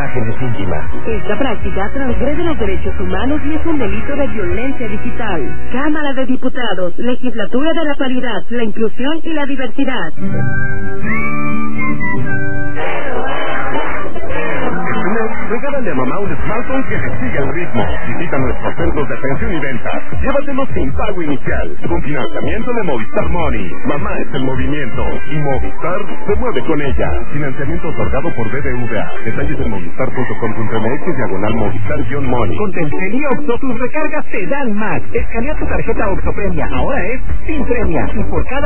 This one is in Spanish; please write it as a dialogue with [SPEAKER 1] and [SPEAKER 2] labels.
[SPEAKER 1] imágenes íntimas.
[SPEAKER 2] Esta práctica transgrede los derechos humanos y es un delito de violencia digital. Cámara de Diputados, Legislatura de la Paridad, la Inclusión y la Diversidad.
[SPEAKER 1] Regálale a mamá un smartphone que le siga el ritmo. Visita nuestros centros de atención y venta. Llévatelo sin pago inicial. Con financiamiento de Movistar Money. Mamá es el movimiento. Y Movistar se mueve con ella. Financiamiento otorgado por BBVA. Detalles en movistar.com.mx/Movistar-Money.
[SPEAKER 3] Con Telcel y Oxxo, tus recargas te dan más. Escanea tu tarjeta Oxxo Premia. Ahora es sin premia. Y por cada